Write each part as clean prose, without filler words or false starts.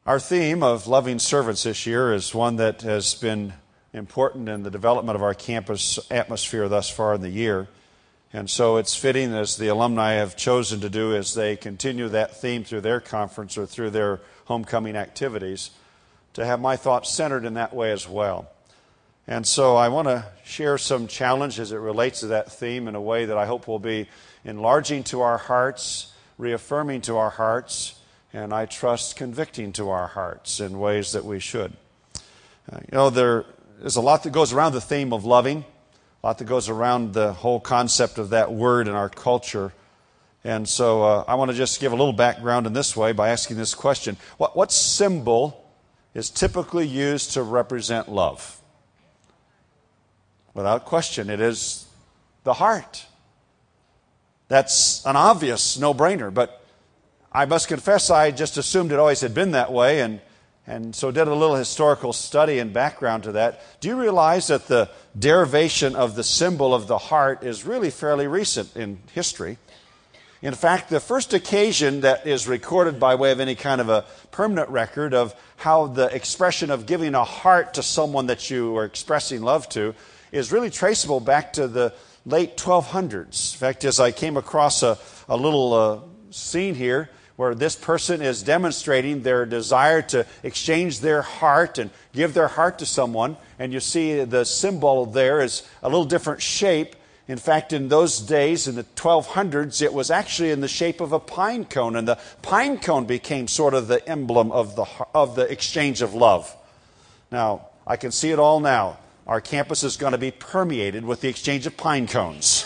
Our theme of loving servants this year is one that has been important in the development of our campus atmosphere thus far in the year. And so it's fitting, as the alumni have chosen to do as they continue that theme through their conference or through their homecoming activities, to have my thoughts centered in that way as well. And so I want to share some challenge as it relates to that theme in a way that I hope will be enlarging to our hearts, reaffirming to our hearts, and I trust convicting to our hearts in ways that we should. There's a lot that goes around the theme of loving, a lot that goes around the whole concept of that word in our culture. And so I want to just give a little background in this way by asking this question. What symbol is typically used to represent love? Without question, it is the heart. That's an obvious no-brainer, but I must confess I just assumed it always had been that way, and so did a little historical study and background to that. Do you realize that the derivation of the symbol of the heart is really fairly recent in history? In fact, the first occasion that is recorded by way of any kind of a permanent record of how the expression of giving a heart to someone that you are expressing love to is really traceable back to the late 1200s. In fact, as I came across a little scene here where this person is demonstrating their desire to exchange their heart and give their heart to someone, and you see the symbol there is a little different shape. In fact, in those days, in the 1200s, it was actually in the shape of a pine cone, and the pine cone became sort of the emblem of the exchange of love. Now, I can see it all now. Our campus is going to be permeated with the exchange of pine cones.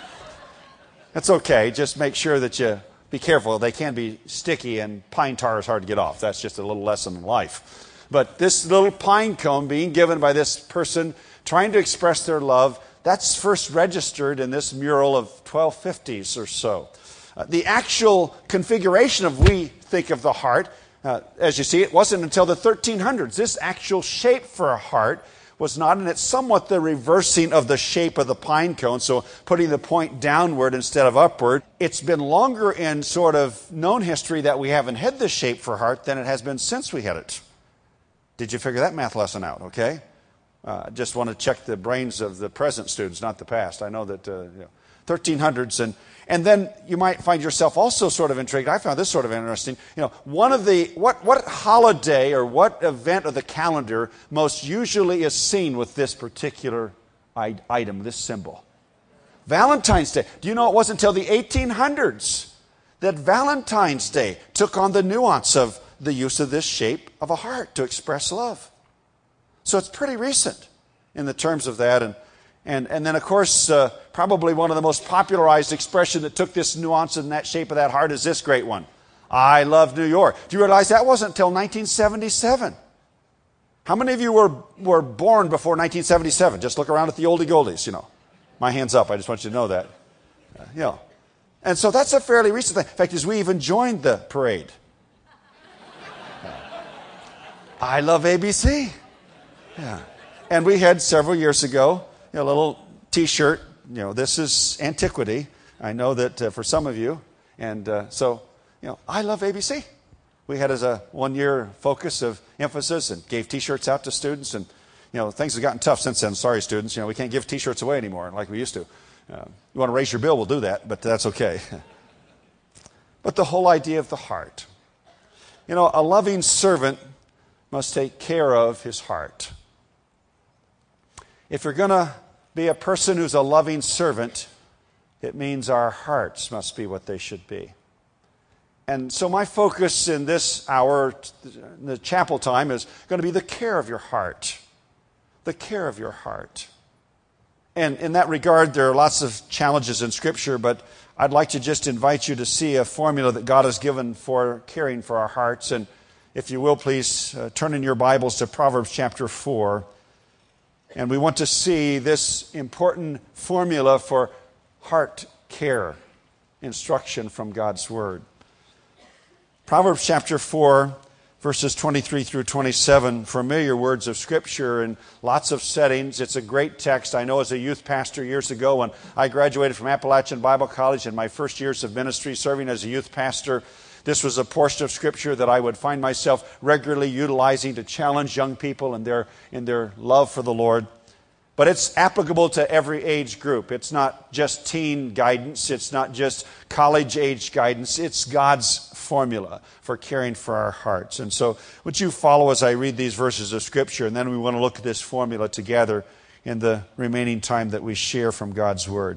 That's okay. Just make sure that you be careful. They can be sticky, and pine tar is hard to get off. That's just a little lesson in life. But this little pine cone being given by this person trying to express their love, that's first registered in this mural of 1250s or so. The actual configuration of we think of the heart, as you see, it wasn't until the 1300s. This actual shape for a heart was not, and it's somewhat the reversing of the shape of the pine cone, so putting the point downward instead of upward. It's been longer in sort of known history that we haven't had this shape for heart than it has been since we had it. Did you figure that math lesson out, okay? Just want to check the brains of the present students, not the past. I know that 1300s, and then you might find yourself also sort of intrigued. I found this sort of interesting. One of the what holiday or what event of the calendar most usually is seen with this particular item, this symbol? Valentine's Day. Do you know it wasn't until the 1800s that Valentine's Day took on the nuance of the use of this shape of a heart to express love? So it's pretty recent in the terms of that. And then, of course, probably one of the most popularized expression that took this nuance and that shape of that heart is this great one. I love New York. Do you realize that wasn't until 1977? How many of you were born before 1977? Just look around at the oldie goldies, My hand's up. I just want you to know that. And so that's a fairly recent thing. In fact, as we even joined the parade. I love ABC. Yeah. And we had several years ago a little T-shirt. This is antiquity. I know that for some of you. And so, I love ABC. We had as a one-year focus of emphasis and gave T-shirts out to students. And, things have gotten tough since then. Sorry, students. We can't give T-shirts away anymore like we used to. You want to raise your bill, we'll do that, but that's okay. But the whole idea of the heart. A loving servant must take care of his heart. If you're going to be a person who's a loving servant, it means our hearts must be what they should be. And so my focus in this hour, the chapel time, is going to be the care of your heart. The care of your heart. And in that regard, there are lots of challenges in Scripture, but I'd like to just invite you to see a formula that God has given for caring for our hearts. And if you will, please turn in your Bibles to Proverbs chapter 4. And we want to see this important formula for heart care, instruction from God's Word. Proverbs chapter 4, verses 23 through 27, familiar words of Scripture in lots of settings. It's a great text. I know as a youth pastor years ago when I graduated from Appalachian Bible College in my first years of ministry serving as a youth pastor, This was a portion of Scripture that I would find myself regularly utilizing to challenge young people in their love for the Lord. But it's applicable to every age group. It's not just teen guidance. It's not just college-age guidance. It's God's formula for caring for our hearts. And so would you follow as I read these verses of Scripture, and then we want to look at this formula together in the remaining time that we share from God's Word.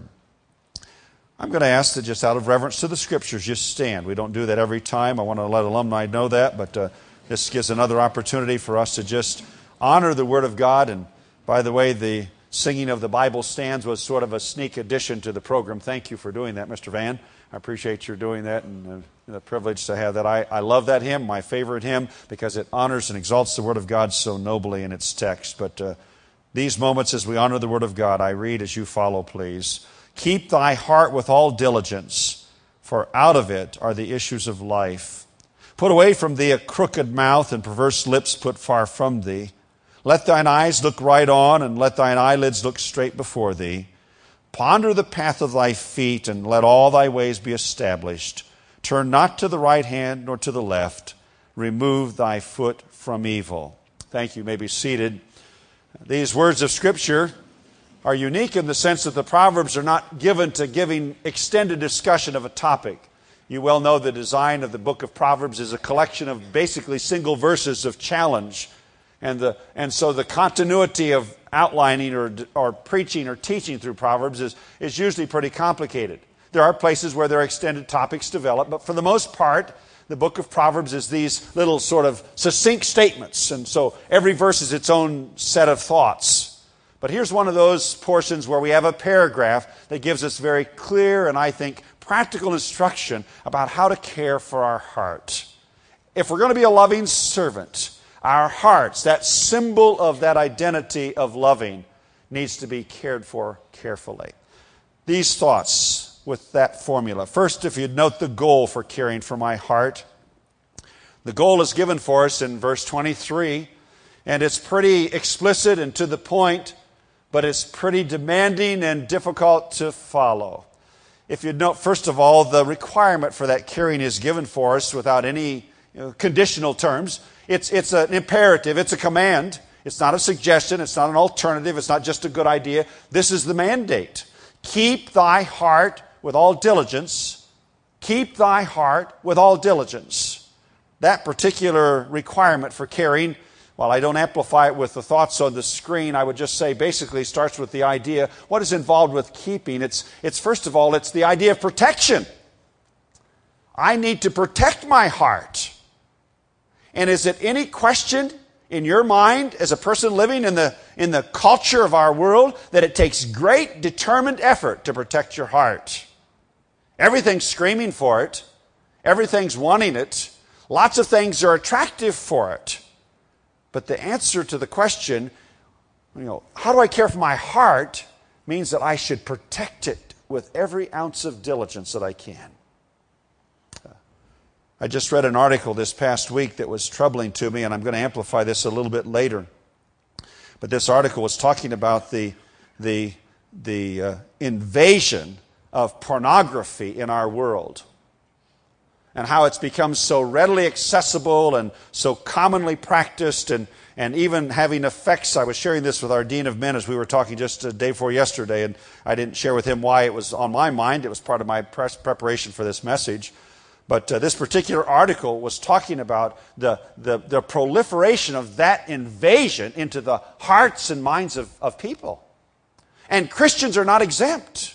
I'm going to ask that just out of reverence to the Scriptures, just stand. We don't do that every time. I want to let alumni know that, but this gives another opportunity for us to just honor the Word of God. And by the way, the singing of the Bible stands was sort of a sneak addition to the program. Thank you for doing that, Mr. Van. I appreciate your doing that and the privilege to have that. I love that hymn, my favorite hymn, because it honors and exalts the Word of God so nobly in its text. But these moments as we honor the Word of God, I read as you follow, please. Keep thy heart with all diligence, for out of it are the issues of life. Put away from thee a crooked mouth, and perverse lips put far from thee. Let thine eyes look right on, and let thine eyelids look straight before thee. Ponder the path of thy feet, and let all thy ways be established. Turn not to the right hand, nor to the left. Remove thy foot from evil. Thank you. You may be seated. These words of Scripture are unique in the sense that the Proverbs are not given to giving extended discussion of a topic. You well know the design of the book of Proverbs is a collection of basically single verses of challenge. And so the continuity of outlining or preaching or teaching through Proverbs is usually pretty complicated. There are places where there are extended topics developed, but for the most part, the book of Proverbs is these little sort of succinct statements. And so every verse is its own set of thoughts. But here's one of those portions where we have a paragraph that gives us very clear and I think practical instruction about how to care for our heart. If we're going to be a loving servant, our hearts, that symbol of that identity of loving, needs to be cared for carefully. These thoughts with that formula. First, if you'd note the goal for caring for my heart. The goal is given for us in verse 23, and it's pretty explicit and to the point, but it's pretty demanding and difficult to follow. If you'd note, first of all, the requirement for that caring is given for us without any conditional terms. It's an imperative. It's a command. It's not a suggestion. It's not an alternative. It's not just a good idea. This is the mandate. Keep thy heart with all diligence. Keep thy heart with all diligence. That particular requirement for caring, while I don't amplify it with the thoughts on the screen, I would just say basically starts with the idea, what is involved with keeping? It's first of all, it's the idea of protection. I need to protect my heart. And is it any question in your mind as a person living in the culture of our world that it takes great determined effort to protect your heart? Everything's screaming for it. Everything's wanting it. Lots of things are attractive for it. But the answer to the question, how do I care for my heart, means that I should protect it with every ounce of diligence that I can. I just read an article this past week that was troubling to me, and I'm going to amplify this a little bit later. But this article was talking about the invasion of pornography in our world, and how it's become so readily accessible and so commonly practiced, and even having effects. I was sharing this with our Dean of Men as we were talking just a day before yesterday, and I didn't share with him why it was on my mind. It was part of my preparation for this message. But this particular article was talking about the proliferation of that invasion into the hearts and minds of people. And Christians are not exempt.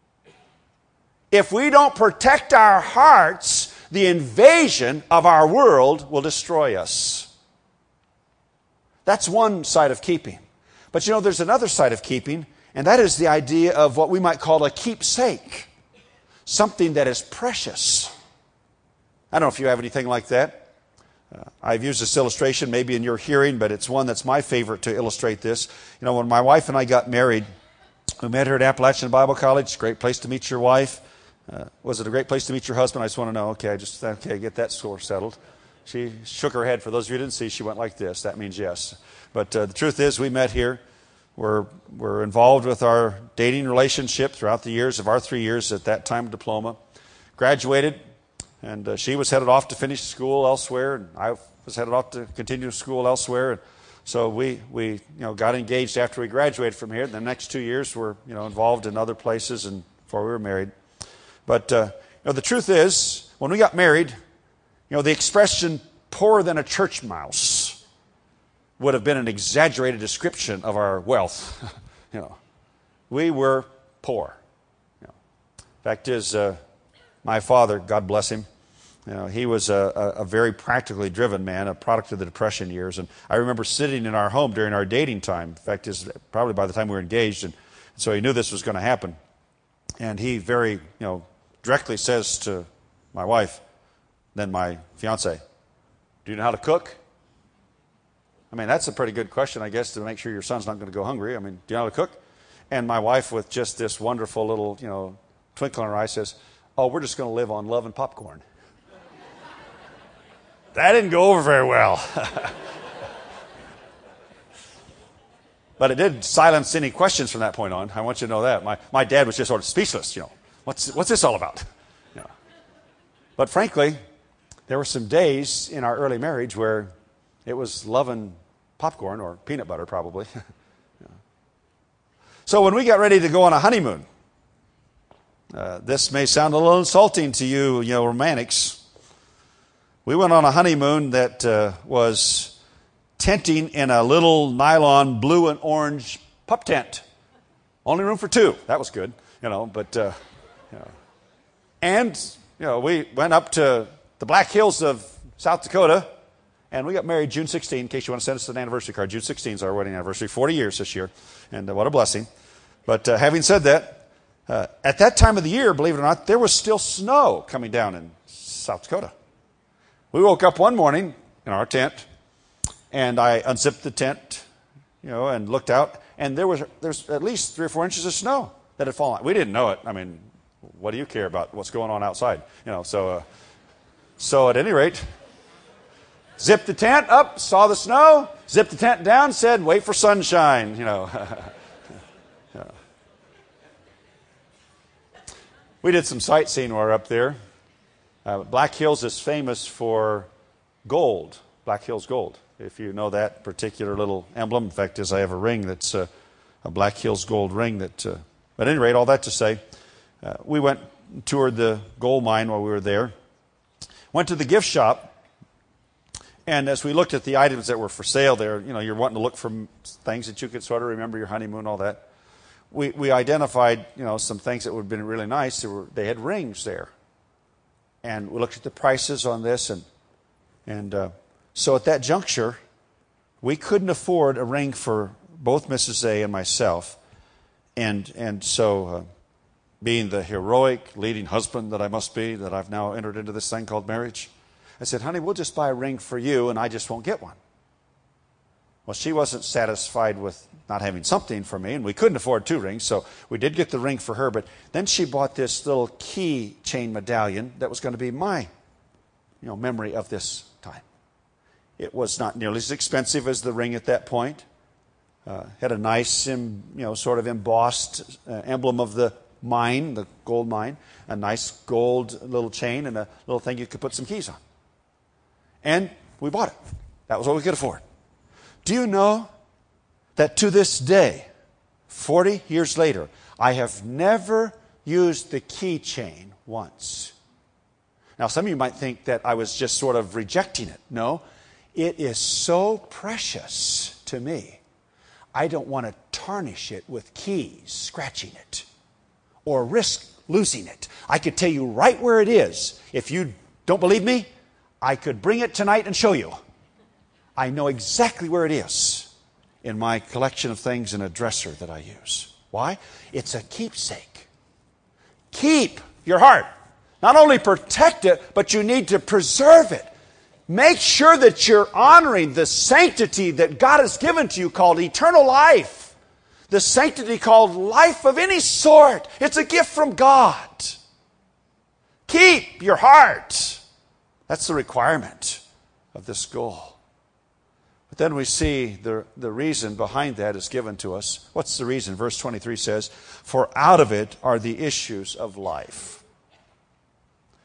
If we don't protect our hearts, the invasion of our world will destroy us. That's one side of keeping. But there's another side of keeping, and that is the idea of what we might call a keepsake. Something that is precious. I don't know if you have anything like that. I've used this illustration maybe in your hearing, but it's one that's my favorite to illustrate this. When my wife and I got married, we met her at Appalachian Bible College. Great place to meet your wife. Was it a great place to meet your husband? I just want to know. Okay, get that score settled. She shook her head. For those of you who didn't see, she went like this. That means yes. But the truth is, we met here. We're involved with our dating relationship throughout the years of our 3 years at that time of diploma. Graduated. And she was headed off to finish school elsewhere, and I was headed off to continue school elsewhere. And so we got engaged after we graduated from here. The next 2 years were involved in other places and before we were married. But the truth is, when we got married, the expression "poorer than a church mouse" would have been an exaggerated description of our wealth. We were poor. Fact is, my father, God bless him, he was a very practically driven man, a product of the Depression years. And I remember sitting in our home during our dating time. Fact is, probably by the time we were engaged, and so he knew this was going to happen. And he very, directly says to my wife, then my fiance, "Do you know how to cook?" I mean, that's a pretty good question, I guess, to make sure your son's not going to go hungry. I mean, do you know how to cook? And my wife, with just this wonderful little, twinkle in her eye, says, "Oh, we're just going to live on love and popcorn." That didn't go over very well. But it did silence any questions from that point on. I want you to know that. My dad was just sort of speechless, What's this all about? But frankly, there were some days in our early marriage where it was love and popcorn, or peanut butter probably. So when we got ready to go on a honeymoon, this may sound a little insulting to you, romantics. We went on a honeymoon that was tenting in a little nylon blue and orange pup tent. Only room for 2. That was good, And, we went up to the Black Hills of South Dakota, and we got married June 16, in case you want to send us an anniversary card. June 16 is our wedding anniversary, 40 years this year, and what a blessing. But having said that, at that time of the year, believe it or not, there was still snow coming down in South Dakota. We woke up one morning in our tent, and I unzipped the tent, and looked out, and there's at least 3 or 4 inches of snow that had fallen. We didn't know it. I mean, what do you care about what's going on outside? So at any rate, zipped the tent up, saw the snow, zipped the tent down, said, "Wait for sunshine," We did some sightseeing while we were up there. Black Hills is famous for gold, Black Hills gold. If you know that particular little emblem. In fact, I have a ring that's a Black Hills gold ring. But at any rate, all that to say, we went and toured the gold mine while we were there. Went to the gift shop, and as we looked at the items that were for sale there, you're wanting to look for things that you could sort of remember your honeymoon, all that. We identified, some things that would have been really nice. They had rings there. And we looked at the prices on this, and so at that juncture, we couldn't afford a ring for both Mrs. A and myself. And so, being the heroic, leading husband that I must be, that I've now entered into this thing called marriage, I said, "Honey, we'll just buy a ring for you, and I just won't get one." Well, she wasn't satisfied with not having something for me, and we couldn't afford 2 rings, so we did get the ring for her. But then she bought this little key chain medallion that was going to be my, memory of this time. It was not nearly as expensive as the ring at that point. Had a nice, sort of embossed emblem of the mine, the gold mine, a nice gold little chain, and a little thing you could put some keys on. And we bought it. That was what we could afford. Do you know that to this day, 40 years later, I have never used the keychain once? Now, some of you might think that I was just sort of rejecting it. No, it is so precious to me. I don't want to tarnish it with keys, scratching it, or risk losing it. I could tell you right where it is. If you don't believe me, I could bring it tonight and show you. I know exactly where it is in my collection of things in a dresser that I use. Why? It's a keepsake. Keep your heart. Not only protect it, but you need to preserve it. Make sure that you're honoring the sanctity that God has given to you called eternal life. The sanctity called life of any sort. It's a gift from God. Keep your heart. That's the requirement of this goal. But then we see the reason behind that is given to us. What's the reason? Verse 23 says, "For out of it are the issues of life."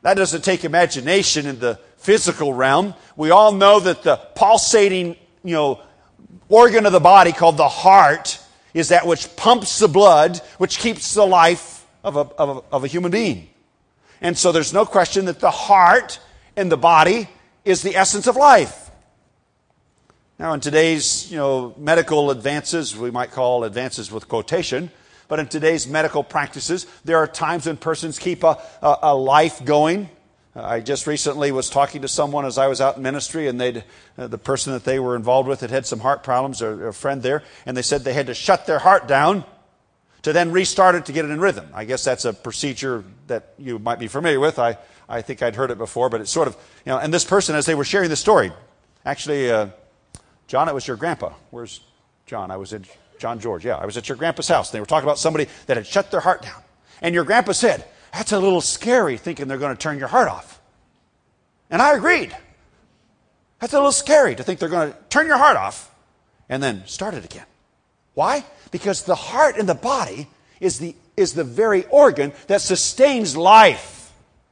That doesn't take imagination in the physical realm. We all know that the pulsating, organ of the body called the heart is that which pumps the blood, which keeps the life of a human being. And so there's no question that the heart in the body is the essence of life. Now, in today's, medical advances, we might call advances with quotation, but in today's medical practices, there are times when persons keep a life going. I just recently was talking to someone as I was out in ministry, and the person that they were involved with had some heart problems, or a friend there, and they said they had to shut their heart down to then restart it to get it in rhythm. I guess that's a procedure that you might be familiar with. I think I'd heard it before, but it's sort of, and this person, as they were sharing the story, actually, John, it was your grandpa. Where's John? I was at John George. Yeah, I was at your grandpa's house. They were talking about somebody that had shut their heart down. And your grandpa said, that's a little scary thinking they're going to turn your heart off. And I agreed. That's a little scary to think they're going to turn your heart off and then start it again. Why? Because the heart in the body is the very organ that sustains life.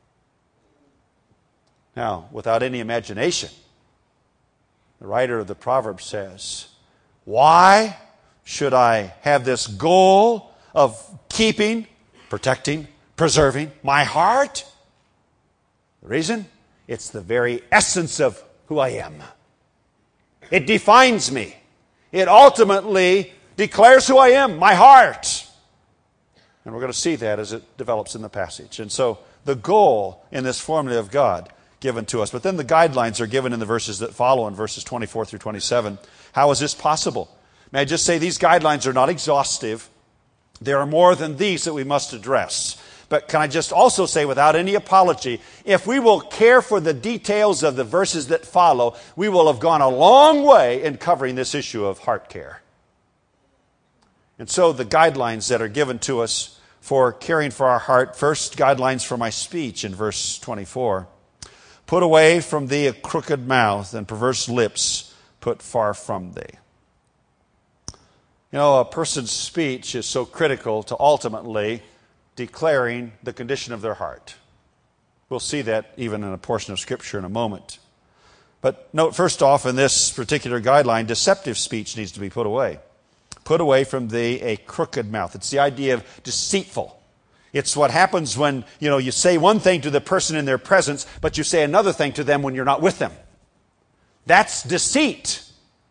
Now, without any imagination, the writer of the Proverbs says, why should I have this goal of keeping, protecting, preserving my heart? The reason? It's the very essence of who I am. It defines me. It ultimately declares who I am, my heart. And we're going to see that as it develops in the passage. And so the goal in this formula of God given to us. But then the guidelines are given in the verses that follow, in verses 24 through 27. How is this possible? May I just say these guidelines are not exhaustive. There are more than these that we must address. But can I just also say, without any apology, if we will care for the details of the verses that follow, we will have gone a long way in covering this issue of heart care. And so the guidelines that are given to us for caring for our heart, first, guidelines for my speech in verse 24. Put away from thee a crooked mouth, and perverse lips put far from thee. A person's speech is so critical to ultimately declaring the condition of their heart. We'll see that even in a portion of Scripture in a moment. But note, first off, in this particular guideline, deceptive speech needs to be put away. Put away from thee a crooked mouth. It's the idea of deceitful. It's what happens when, you say one thing to the person in their presence, but you say another thing to them when you're not with them. That's deceit.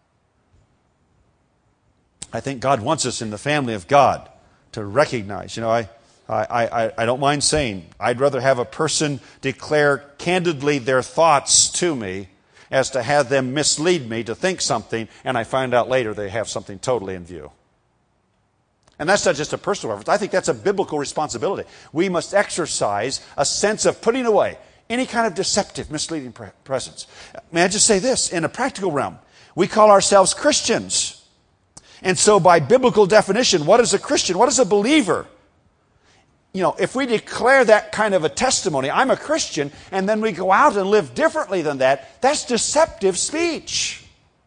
I think God wants us in the family of God to recognize, I don't mind saying, I'd rather have a person declare candidly their thoughts to me as to have them mislead me to think something, and I find out later they have something totally in view. And that's not just a personal reference. I think that's a biblical responsibility. We must exercise a sense of putting away any kind of deceptive, misleading presence. May I just say this? In a practical realm, we call ourselves Christians. And so by biblical definition, what is a Christian? What is a believer? If we declare that kind of a testimony, I'm a Christian, and then we go out and live differently than that, that's deceptive speech.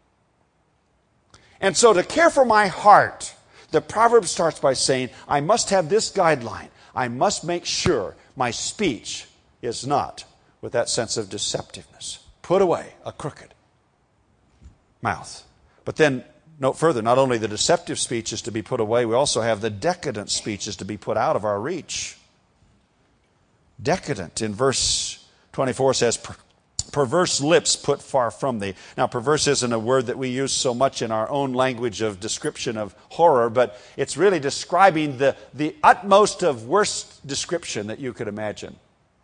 And so to care for my heart, the proverb starts by saying, I must have this guideline. I must make sure my speech is not with that sense of deceptiveness. Put away a crooked mouth. But then, note further, not only the deceptive speech is to be put away, we also have the decadent speech is to be put out of our reach. Decadent in verse 24 says, perverse lips put far from thee. Now, perverse isn't a word that we use so much in our own language of description of horror, but it's really describing the utmost of worst description that you could imagine.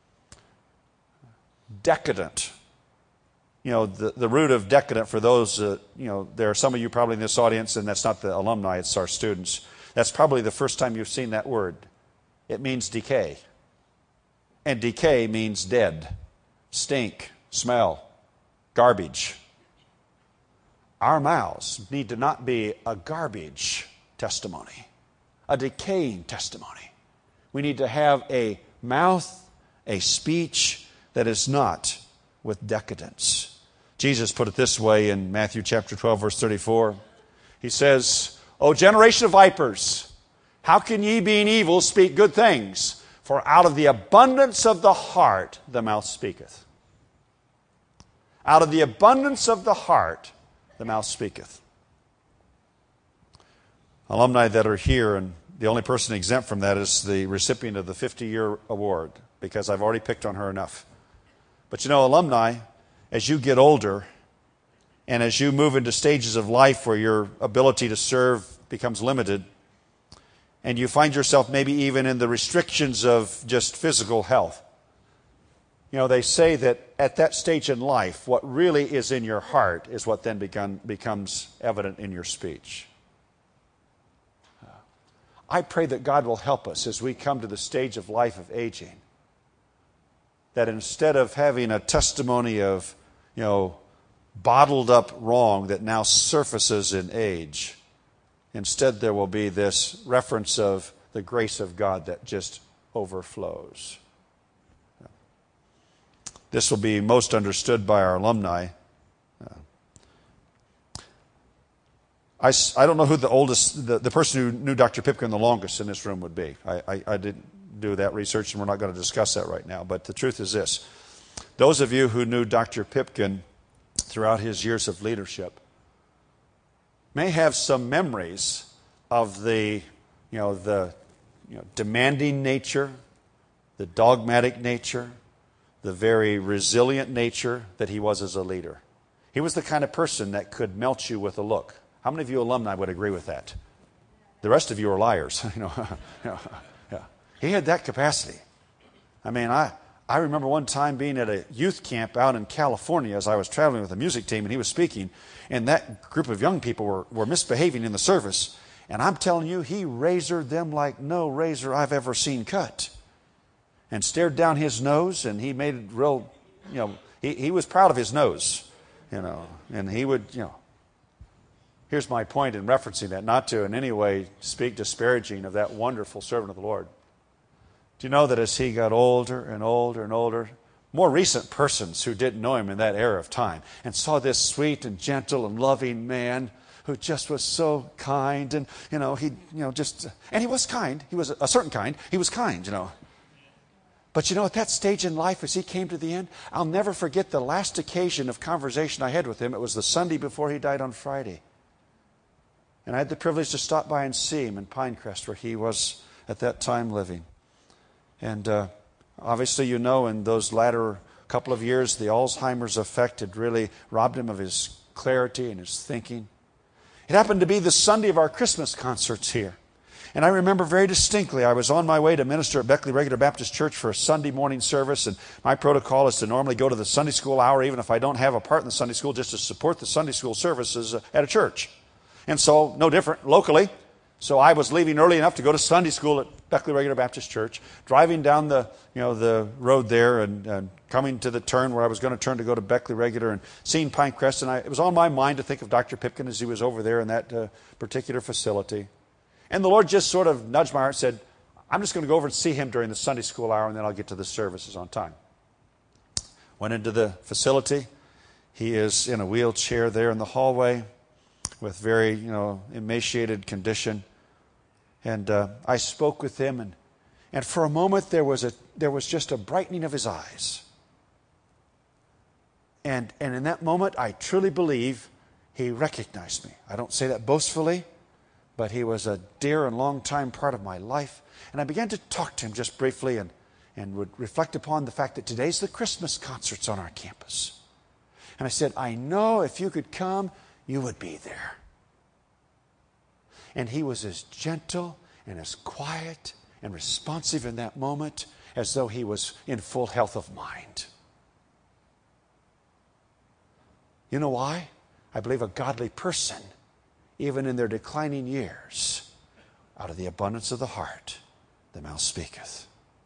Decadent. The root of decadent, for those, there are some of you probably in this audience, and that's not the alumni, it's our students. That's probably the first time you've seen that word. It means decay. And decay means dead, stink, smell, garbage. Our mouths need to not be a garbage testimony, a decaying testimony. We need to have a mouth, a speech that is not with decadence. Jesus put it this way in Matthew chapter 12, verse 34. He says, O generation of vipers, how can ye, being evil, speak good things? For out of the abundance of the heart, the mouth speaketh. Out of the abundance of the heart, the mouth speaketh. Alumni that are here, and the only person exempt from that is the recipient of the 50-year award, because I've already picked on her enough. But you know, alumni, as you get older, and as you move into stages of life where your ability to serve becomes limited, and you find yourself maybe even in the restrictions of just physical health, you know, they say that at that stage in life, what really is in your heart is what then becomes evident in your speech. I pray that God will help us as we come to the stage of life of aging, that instead of having a testimony of, you know, bottled up wrong that now surfaces in age, instead there will be this reference of the grace of God that just overflows. This will be most understood by our alumni. I don't know who the oldest, the person who knew Dr. Pipkin the longest in this room would be. I didn't do that research, and we're not going to discuss that right now. But the truth is this. Those of you who knew Dr. Pipkin throughout his years of leadership may have some memories of the demanding nature, the dogmatic nature, the very resilient nature that he was as a leader. He was the kind of person that could melt you with a look. How many of you alumni would agree with that? The rest of you are liars. Yeah. He had that capacity. I mean, I remember one time being at a youth camp out in California as I was traveling with a music team, and he was speaking, and that group of young people were misbehaving in the service. And I'm telling you, he razored them like no razor I've ever seen cut. And stared down his nose, and he made it real, he was proud of his nose, and he would, Here's my point in referencing that, not to in any way speak disparaging of that wonderful servant of the Lord. Do you know that as he got older and older and older, more recent persons who didn't know him in that era of time and saw this sweet and gentle and loving man who just was so kind, and and he was kind. He was a certain kind. He was kind, But at that stage in life, as he came to the end, I'll never forget the last occasion of conversation I had with him. It was the Sunday before he died on Friday. And I had the privilege to stop by and see him in Pinecrest, where he was at that time living. And obviously, in those latter couple of years, the Alzheimer's effect had really robbed him of his clarity and his thinking. It happened to be the Sunday of our Christmas concerts here. And I remember very distinctly, I was on my way to minister at Beckley Regular Baptist Church for a Sunday morning service, and my protocol is to normally go to the Sunday school hour, even if I don't have a part in the Sunday school, just to support the Sunday school services at a church. And so, no different locally. So I was leaving early enough to go to Sunday school at Beckley Regular Baptist Church, driving down the road there and coming to the turn where I was going to turn to go to Beckley Regular and seeing Pinecrest. And it was on my mind to think of Dr. Pipkin as he was over there in that particular facility. And the Lord just sort of nudged my heart and said, I'm just going to go over and see him during the Sunday school hour, and then I'll get to the services on time. Went into the facility. He is in a wheelchair there in the hallway with very, emaciated condition. And I spoke with him, and for a moment there was just a brightening of his eyes. And in that moment, I truly believe he recognized me. I don't say that boastfully, but he was a dear and long-time part of my life. And I began to talk to him just briefly and would reflect upon the fact that today's the Christmas concerts on our campus. And I said, I know if you could come, you would be there. And he was as gentle and as quiet and responsive in that moment as though he was in full health of mind. You know why? I believe a godly person, even in their declining years, out of the abundance of the heart, the mouth speaketh.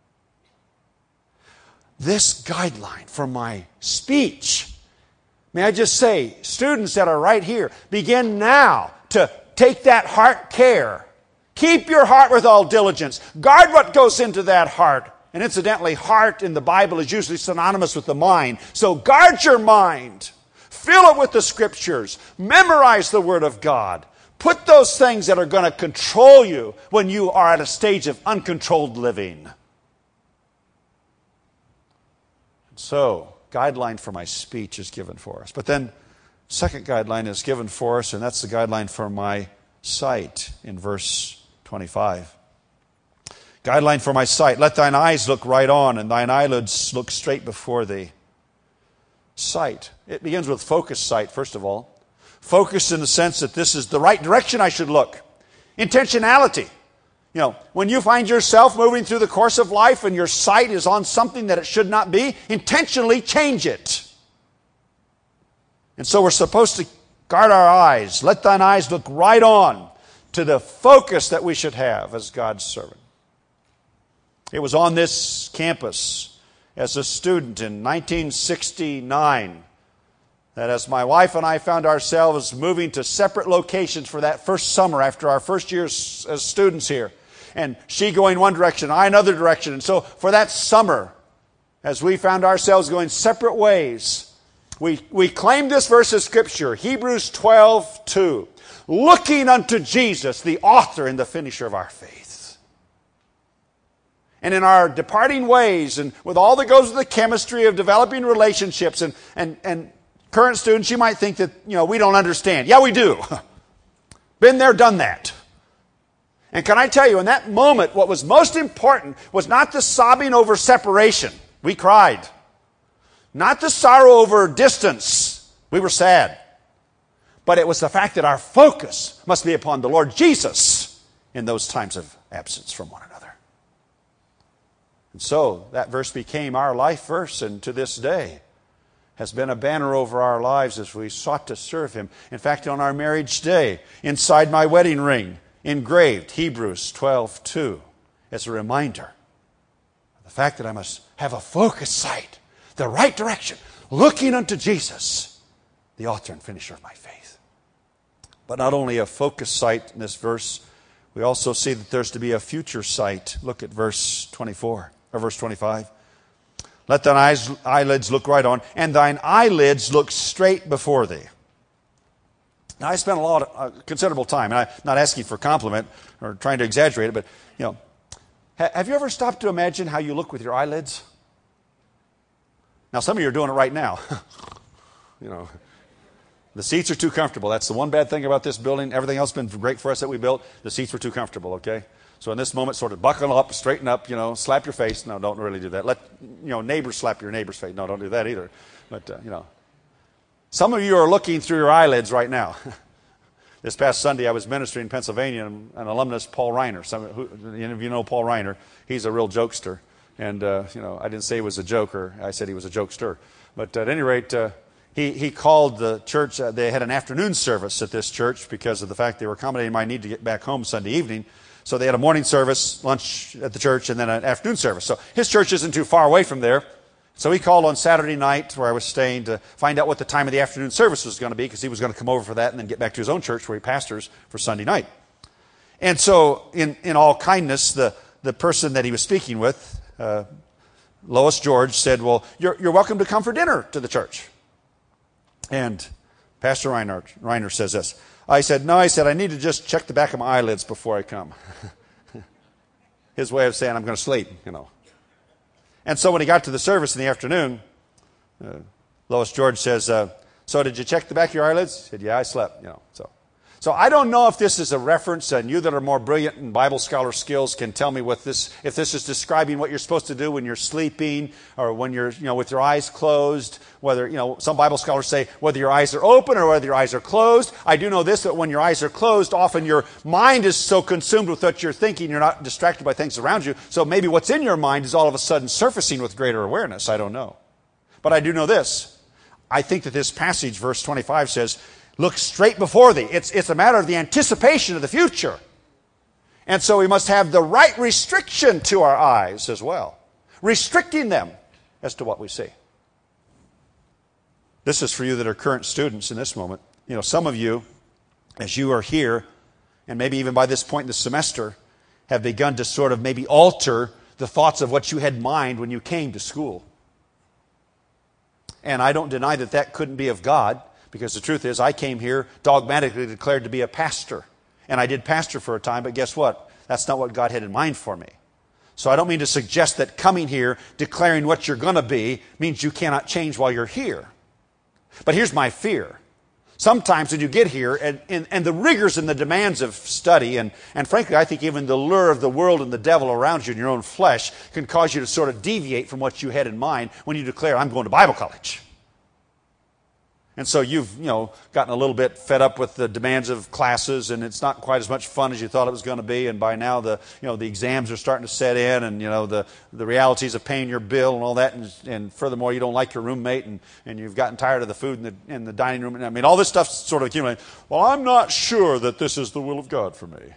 This guideline for my speech, may I just say, students that are right here, begin now to take that heart care. Keep your heart with all diligence. Guard what goes into that heart. And incidentally, heart in the Bible is usually synonymous with the mind. So guard your mind. Fill it with the Scriptures. Memorize the Word of God. Put those things that are going to control you when you are at a stage of uncontrolled living. So, guideline for my speech is given for us. But then, second guideline is given for us, and that's the guideline for my sight in verse 25. Guideline for my sight. Let thine eyes look right on, and thine eyelids look straight before thee. Sight. It begins with focus sight, first of all. Focus in the sense that this is the right direction I should look. Intentionality. You know, when you find yourself moving through the course of life and your sight is on something that it should not be, intentionally change it. And so we're supposed to guard our eyes. Let thine eyes look right on to the focus that we should have as God's servant. It was on this campus as a student in 1969 that as my wife and I found ourselves moving to separate locations for that first summer after our first year as students here. And she going one direction, I another direction. And so for that summer, as we found ourselves going separate ways, we claimed this verse of Scripture, Hebrews 12:2, looking unto Jesus, the author and the finisher of our faith. And in our departing ways, and with all that goes with the chemistry of developing relationships, and current students, you might think that, we don't understand. Yeah, we do. Been there, done that. And can I tell you, in that moment, what was most important was not the sobbing over separation. We cried. Not the sorrow over distance. We were sad. But it was the fact that our focus must be upon the Lord Jesus in those times of absence from one another. And so that verse became our life verse, and to this day has been a banner over our lives as we sought to serve Him. In fact, on our marriage day, inside my wedding ring, engraved Hebrews 12:2 as a reminder of the fact that I must have a focused sight, the right direction, looking unto Jesus, the author and finisher of my faith. But not only a focused sight in this verse, we also see that there's to be a future sight. Look at verse 24. Or verse 25. Let thine eyelids look right on, and thine eyelids look straight before thee. Now, I spent considerable time, and I'm not asking for compliment or trying to exaggerate it, but, have you ever stopped to imagine how you look with your eyelids? Now, some of you are doing it right now. The seats are too comfortable. That's the one bad thing about this building. Everything else has been great for us that we built. The seats were too comfortable, okay? So in this moment, sort of buckle up, straighten up, slap your face. No, don't really do that. Let, neighbors slap your neighbor's face. No, don't do that either. But, some of you are looking through your eyelids right now. This past Sunday, I was ministering in Pennsylvania, and an alumnus, Paul Reiner. Any of you know Paul Reiner? He's a real jokester. And, I didn't say he was a joker. I said he was a jokester. But at any rate, he called the church. They had an afternoon service at this church because of the fact they were accommodating my need to get back home Sunday evening. So they had a morning service, lunch at the church, and then an afternoon service. So his church isn't too far away from there. So he called on Saturday night where I was staying to find out what the time of the afternoon service was going to be, because he was going to come over for that and then get back to his own church where he pastors for Sunday night. And so in all kindness, the person that he was speaking with, Lois George, said, well, you're welcome to come for dinner to the church. And Pastor Reiner says this. I said, no, I need to just check the back of my eyelids before I come. His way of saying I'm going to sleep, And so when he got to the service in the afternoon, Lois George says, so did you check the back of your eyelids? He said, yeah, I slept, So I don't know if this is a reference, and you that are more brilliant in Bible scholar skills can tell me if this is describing what you're supposed to do when you're sleeping or when you're, with your eyes closed, whether, some Bible scholars say whether your eyes are open or whether your eyes are closed. I do know this, that when your eyes are closed, often your mind is so consumed with what you're thinking, you're not distracted by things around you. So maybe what's in your mind is all of a sudden surfacing with greater awareness. I don't know. But I do know this. I think that this passage, verse 25, says, look straight before thee. It's a matter of the anticipation of the future. And so we must have the right restriction to our eyes as well. Restricting them as to what we see. This is for you that are current students in this moment. Some of you, as you are here, and maybe even by this point in the semester, have begun to sort of maybe alter the thoughts of what you had in mind when you came to school. And I don't deny that that couldn't be of God. Because the truth is, I came here dogmatically declared to be a pastor. And I did pastor for a time, but guess what? That's not what God had in mind for me. So I don't mean to suggest that coming here, declaring what you're going to be, means you cannot change while you're here. But here's my fear. Sometimes when you get here, and the rigors and the demands of study, and frankly, I think even the lure of the world and the devil around you in your own flesh can cause you to sort of deviate from what you had in mind when you declare, I'm going to Bible college. And so you've, gotten a little bit fed up with the demands of classes, and it's not quite as much fun as you thought it was going to be. And by now, the exams are starting to set in, and the realities of paying your bill and all that. And furthermore, you don't like your roommate, and you've gotten tired of the food in the dining room. I mean, all this stuff's sort of accumulating. Well, I'm not sure that this is the will of God for me.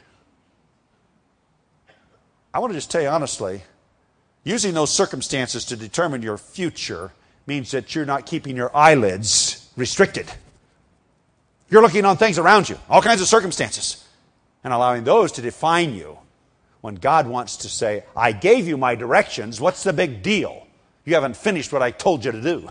I want to just tell you honestly, using those circumstances to determine your future means that you're not keeping your eyelids restricted. You're looking on things around you, all kinds of circumstances, and allowing those to define you when God wants to say, I gave you my directions, what's the big deal? You haven't finished what I told you to do.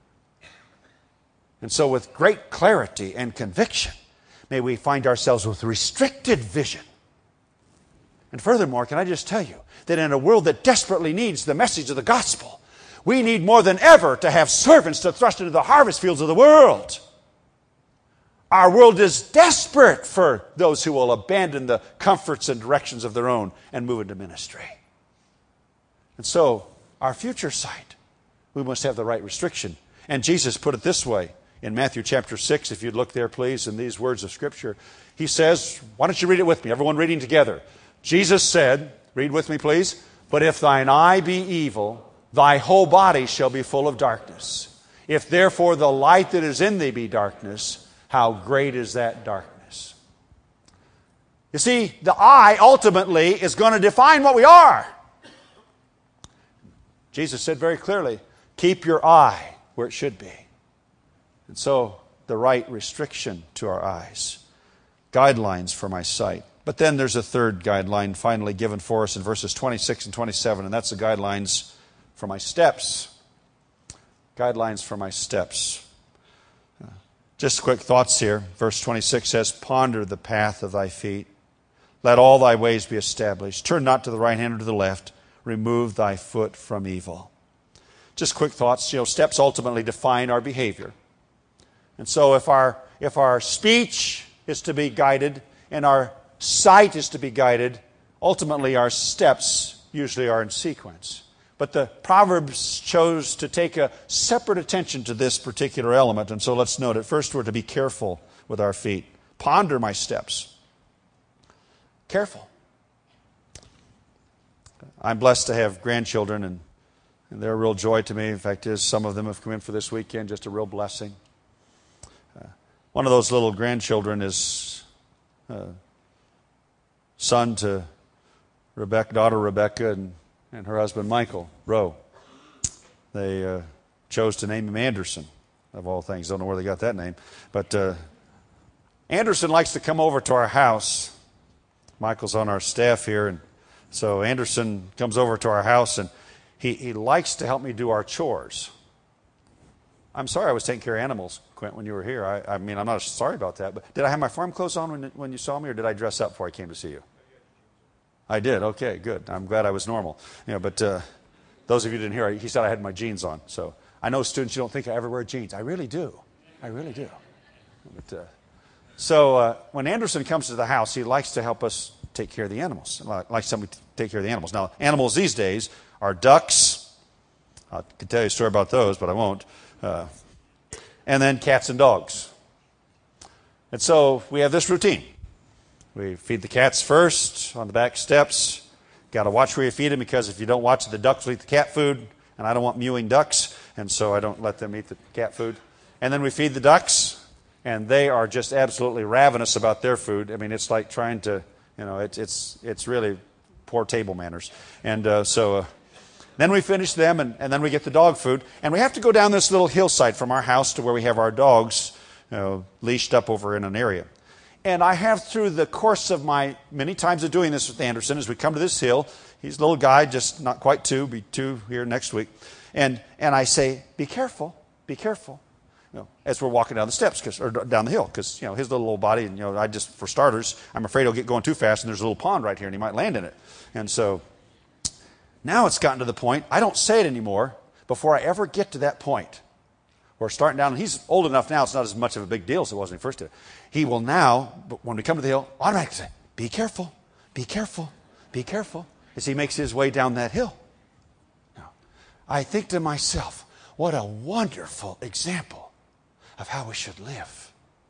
And so with great clarity and conviction, may we find ourselves with restricted vision. And furthermore, can I just tell you that in a world that desperately needs the message of the gospel, we need more than ever to have servants to thrust into the harvest fields of the world. Our world is desperate for those who will abandon the comforts and directions of their own and move into ministry. And so, our future sight, we must have the right restriction. And Jesus put it this way in Matthew chapter 6, if you'd look there, please, in these words of Scripture. He says, why don't you read it with me? Everyone reading together. Jesus said, read with me, please, but if thine eye be evil, thy whole body shall be full of darkness. If therefore the light that is in thee be darkness, how great is that darkness? You see, the eye ultimately is going to define what we are. Jesus said very clearly, keep your eye where it should be. And so, the right restriction to our eyes. Guidelines for my sight. But then there's a third guideline finally given for us in verses 26 and 27, and that's the guidelines for my steps. Guidelines for my steps. Just quick thoughts here. Verse 26 says, ponder the path of thy feet. Let all thy ways be established. Turn not to the right hand or to the left. Remove thy foot from evil. Just quick thoughts. Steps ultimately define our behavior. And so if our speech is to be guided and our sight is to be guided, ultimately our steps usually are in sequence. But the Proverbs chose to take a separate attention to this particular element. And so let's note it. First, we're to be careful with our feet. Ponder my steps. Careful. I'm blessed to have grandchildren, and they're a real joy to me. In fact, some of them have come in for this weekend, just a real blessing. One of those little grandchildren is son to daughter Rebecca, and her husband, Michael Rowe. They chose to name him Anderson, of all things. Don't know where they got that name. But Anderson likes to come over to our house. Michael's on our staff here, and so Anderson comes over to our house, and he likes to help me do our chores. I'm sorry I was taking care of animals, Quint, when you were here. I mean, I'm not sorry about that. But did I have my farm clothes on when you saw me, or did I dress up before I came to see you? I did. Okay, good. I'm glad I was normal. But those of you who didn't hear, he said I had my jeans on. So I know students, you don't think I ever wear jeans. I really do. I really do. But, so when Anderson comes to the house, he likes to help us take care of the animals. Likes somebody to take care of the animals. Now, animals these days are ducks. I could tell you a story about those, but I won't. And then cats and dogs. And so we have this routine. We feed the cats first on the back steps. Got to watch where you feed them, because if you don't watch, the ducks will eat the cat food, and I don't want mewing ducks, and so I don't let them eat the cat food. And then we feed the ducks, and they are just absolutely ravenous about their food. I mean, it's like trying to, it's really poor table manners. And so then we finish them, and then we get the dog food. And we have to go down this little hillside from our house to where we have our dogs leashed up over in an area. And I have, through the course of my many times of doing this with Anderson, as we come to this hill, he's a little guy, just not quite two, be two here next week. And I say, be careful, as we're walking down the steps, or down the hill, because, his little old body, and, for starters, I'm afraid he'll get going too fast, and there's a little pond right here, and he might land in it. And so Now it's gotten to the point, I don't say it anymore before I ever get to that point. We're starting down, and he's old enough now, it's not as much of a big deal as it was when he first did it. He will now, when we come to the hill, automatically say, be careful, be careful, be careful, as he makes his way down that hill. Now, I think to myself, what a wonderful example of how we should live.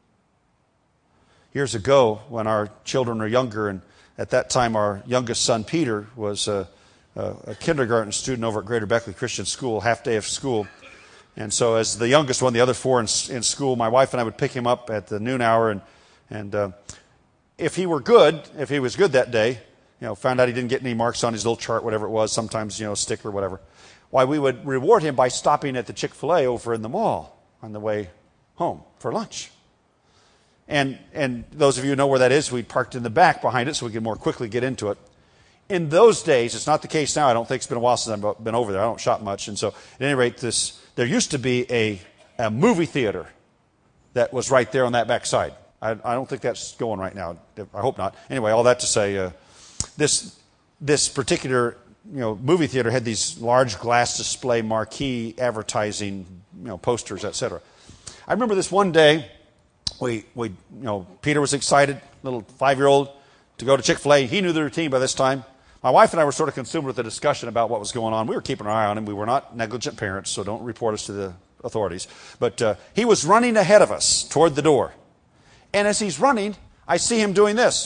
Years ago, when our children were younger, and at that time our youngest son, Peter, was a kindergarten student over at Greater Beckley Christian School, half day of school. And so as the youngest one, the other four in school, my wife and I would pick him up at the noon hour. And if he was good that day, found out he didn't get any marks on his little chart, whatever it was, sometimes, a sticker or whatever, why, we would reward him by stopping at the Chick-fil-A over in the mall on the way home for lunch. And those of you who know where that is, we parked in the back behind it so we could more quickly get into it. In those days, it's not the case now. I don't think it's been a while since I've been over there. I don't shop much. And so, at any rate, there used to be a movie theater that was right there on that back side. I don't think that's going right now. I hope not. Anyway, all that to say, this particular movie theater had these large glass display marquee advertising posters, etc. I remember this one day, Peter was excited, little 5-year-old, to go to Chick-fil-A. He knew the routine by this time. My wife and I were sort of consumed with the discussion about what was going on. We were keeping an eye on him. We were not negligent parents, so don't report us to the authorities. But he was running ahead of us toward the door. And as he's running, I see him doing this.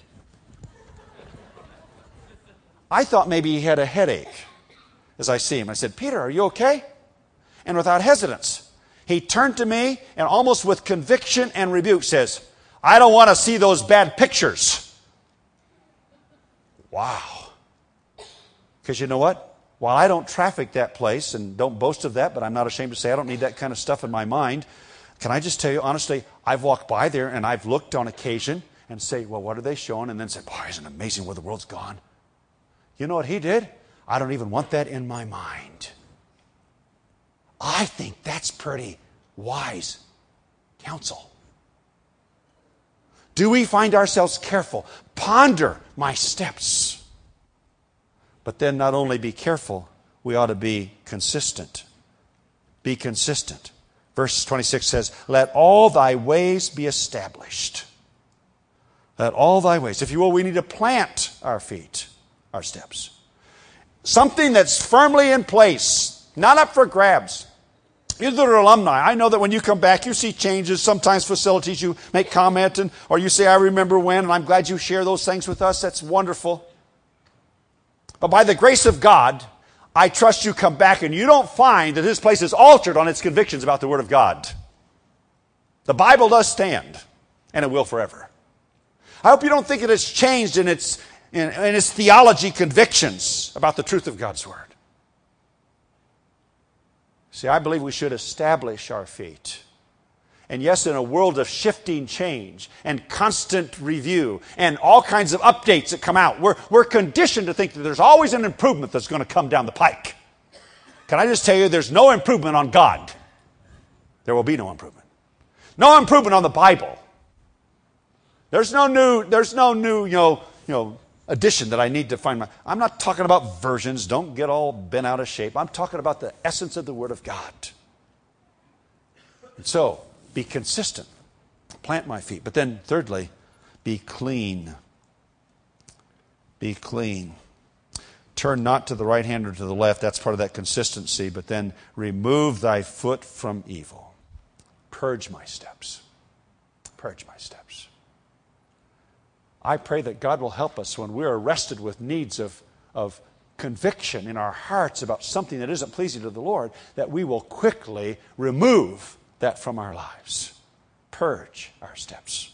I thought maybe he had a headache as I see him. I said, Peter, are you okay? And without hesitance, he turned to me and almost with conviction and rebuke says, I don't want to see those bad pictures. Wow. Because you know what? While I don't traffic that place and don't boast of that, but I'm not ashamed to say I don't need that kind of stuff in my mind, can I just tell you, honestly, I've walked by there and I've looked on occasion and say, well, what are they showing? And then say, boy, isn't it amazing where the world's gone? You know what he did? I don't even want that in my mind. I think that's pretty wise counsel. Do we find ourselves careful? Ponder my steps. But then not only be careful, we ought to be consistent. Be consistent. Verse 26 says, let all thy ways be established. Let all thy ways. If you will, we need to plant our feet, our steps. Something that's firmly in place, not up for grabs. You that are alumni, I know that when you come back, you see changes, sometimes facilities, you make comment, or you say, I remember when, and I'm glad you share those things with us. That's wonderful. But by the grace of God, I trust you come back and you don't find that this place is altered on its convictions about the Word of God. The Bible does stand, and it will forever. I hope you don't think it has changed in its theology convictions about the truth of God's Word. See, I believe we should establish our feet. And yes, in a world of shifting change and constant review and all kinds of updates that come out, we're conditioned to think that there's always an improvement that's going to come down the pike. Can I just tell you, there's no improvement on God. There will be no improvement. No improvement on the Bible. There's no new, addition that I need to find. I'm not talking about versions. Don't get all bent out of shape. I'm talking about the essence of the Word of God. And so, be consistent. Plant my feet. But then, thirdly, be clean. Be clean. Turn not to the right hand or to the left. That's part of that consistency. But then, remove thy foot from evil. Purge my steps. Purge my steps. I pray that God will help us when we're arrested with needs of conviction in our hearts about something that isn't pleasing to the Lord, that we will quickly remove that from our lives. Purge our steps.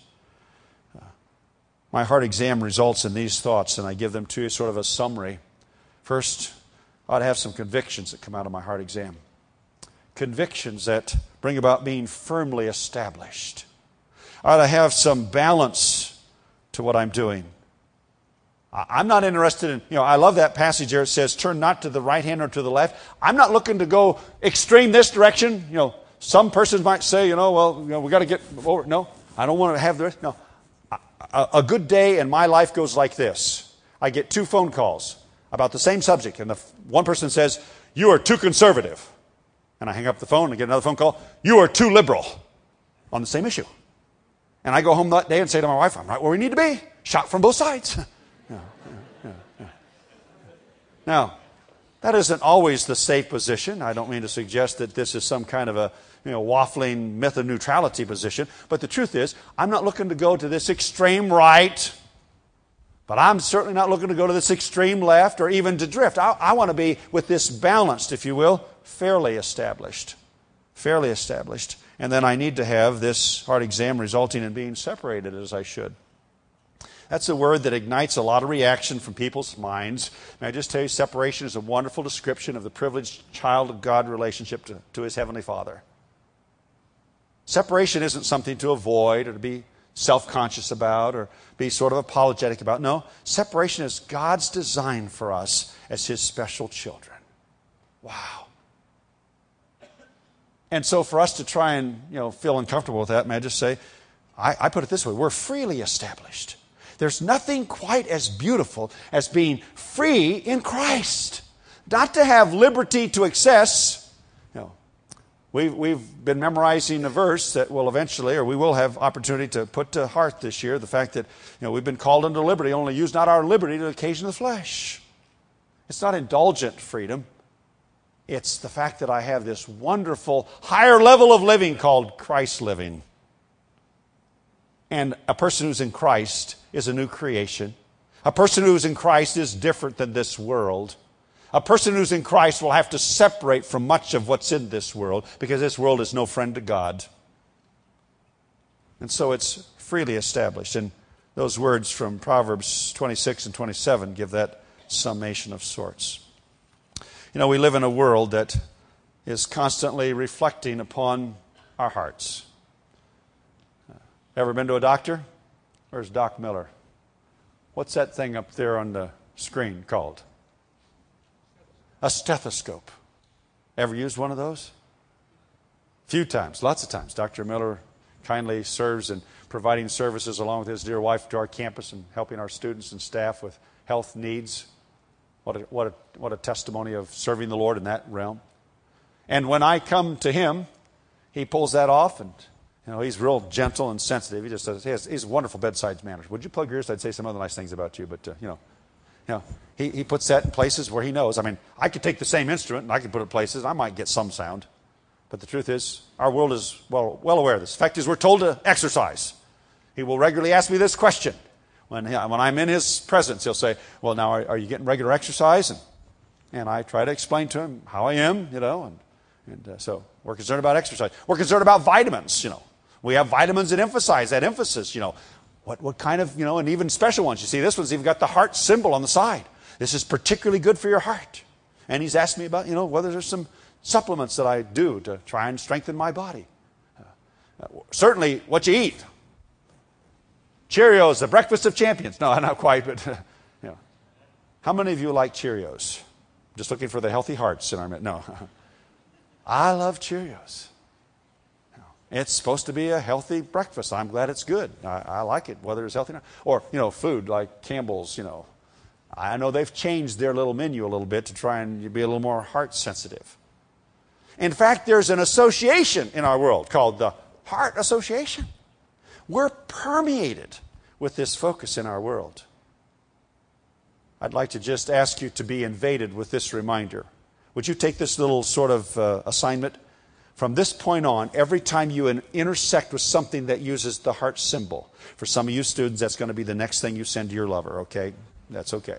My heart exam results in these thoughts, and I give them to you sort of a summary. First, I ought to have some convictions that come out of my heart exam. Convictions that bring about being firmly established. I ought to have some balance to what I'm doing. I'm not interested in, I love that passage there. It says, turn not to the right hand or to the left. I'm not looking to go extreme this direction. Some persons might say, we got to get over. No, I don't want to have the rest. No. A good day in my life goes like this. I get 2 phone calls. about the same subject, and one person says, "You are too conservative." And I hang up the phone and get another phone call, "You are too liberal," on the same issue. And I go home that day and say to my wife, "I'm right where we need to be. Shot from both sides." Now, that isn't always the safe position. I don't mean to suggest that this is some kind of a waffling myth of neutrality position. But the truth is, I'm not looking to go to this extreme right, but I'm certainly not looking to go to this extreme left or even to drift. I want to be with this balanced, if you will, fairly established. Fairly established. And then I need to have this heart exam resulting in being separated as I should. That's a word that ignites a lot of reaction from people's minds. May I just tell you, separation is a wonderful description of the privileged child of God relationship to his Heavenly Father. Separation isn't something to avoid or to be self-conscious about or be sort of apologetic about. No, separation is God's design for us as his special children. Wow. And so for us to try and feel uncomfortable with that, may I just say, I put it this way, we're freely established. There's nothing quite as beautiful as being free in Christ. Not to have liberty to excess. We've been memorizing a verse that will eventually, or we will have opportunity to put to heart this year, the fact that we've been called unto liberty, only use not our liberty to occasion the flesh. It's not indulgent freedom. It's the fact that I have this wonderful higher level of living called Christ living. And a person who's in Christ is a new creation. A person who's in Christ is different than this world. A person who's in Christ will have to separate from much of what's in this world because this world is no friend to God. And so it's freely established. And those words from Proverbs 26 and 27 give that summation of sorts. We live in a world that is constantly reflecting upon our hearts. Ever been to a doctor? Where's Doc Miller? What's that thing up there on the screen called? A stethoscope. Ever used one of those? A few times, lots of times. Dr. Miller kindly serves in providing services along with his dear wife to our campus and helping our students and staff with health needs. What a testimony of serving the Lord in that realm. And when I come to him, he pulls that off, and he's real gentle and sensitive. He just says, he's a wonderful bedside manner. Would you plug yours? I'd say some other nice things about you, but he puts that in places where he knows. I mean, I could take the same instrument and I could put it in places. I might get some sound. But the truth is, our world is well aware of this. The fact is, we're told to exercise. He will regularly ask me this question. When I'm in his presence, he'll say, "Well, now, are you getting regular exercise?" And I try to explain to him how I am, and so we're concerned about exercise. We're concerned about vitamins, We have vitamins that emphasize that emphasis, What kind of, and even special ones. You see, this one's even got the heart symbol on the side. This is particularly good for your heart. And he's asked me about, whether there's some supplements that I do to try and strengthen my body. Certainly, what you eat. Cheerios, the breakfast of champions. No, not quite, but, How many of you like Cheerios? Just looking for the healthy hearts in our midst. No. I love Cheerios. It's supposed to be a healthy breakfast. I'm glad it's good. I like it, whether it's healthy or not. Or, food like Campbell's, I know they've changed their little menu a little bit to try and be a little more heart sensitive. In fact, there's an association in our world called the Heart Association. We're permeated with this focus in our world. I'd like to just ask you to be invaded with this reminder. Would you take this little sort of assignment? From this point on, every time you intersect with something that uses the heart symbol, for some of you students, that's going to be the next thing you send to your lover, okay? That's okay.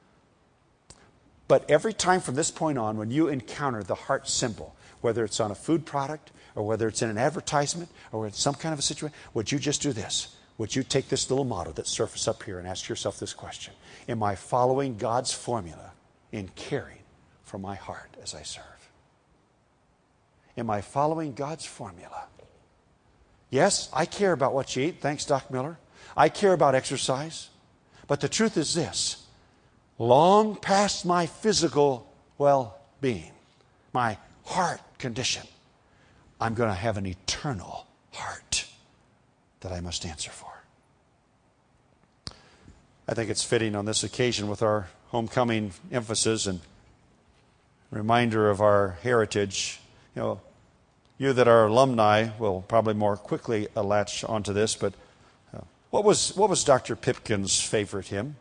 But every time from this point on, when you encounter the heart symbol, whether it's on a food product or whether it's in an advertisement or in some kind of a situation, would you just do this? Would you take this little motto that's surfaced up here and ask yourself this question? Am I following God's formula in caring for my heart as I serve? Am I following God's formula? Yes, I care about what you eat. Thanks, Doc Miller. I care about exercise. But the truth is this. Long past my physical well-being, my heart condition, I'm going to have an eternal heart that I must answer for. I think it's fitting on this occasion with our homecoming emphasis and reminder of our heritage. You that are alumni will probably more quickly latch onto this, but what was Dr. Pipkin's favorite hymn?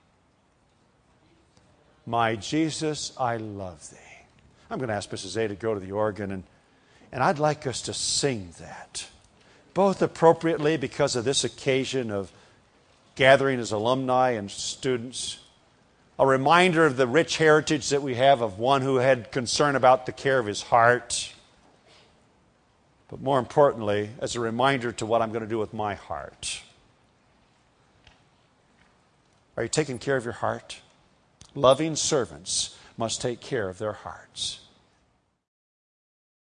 My Jesus, I love thee. I'm going to ask Mrs. A to go to the organ, and I'd like us to sing that, both appropriately because of this occasion of gathering as alumni and students, a reminder of the rich heritage that we have of one who had concern about the care of his heart, but more importantly, as a reminder to what I'm going to do with my heart. Are you taking care of your heart? Loving servants must take care of their hearts.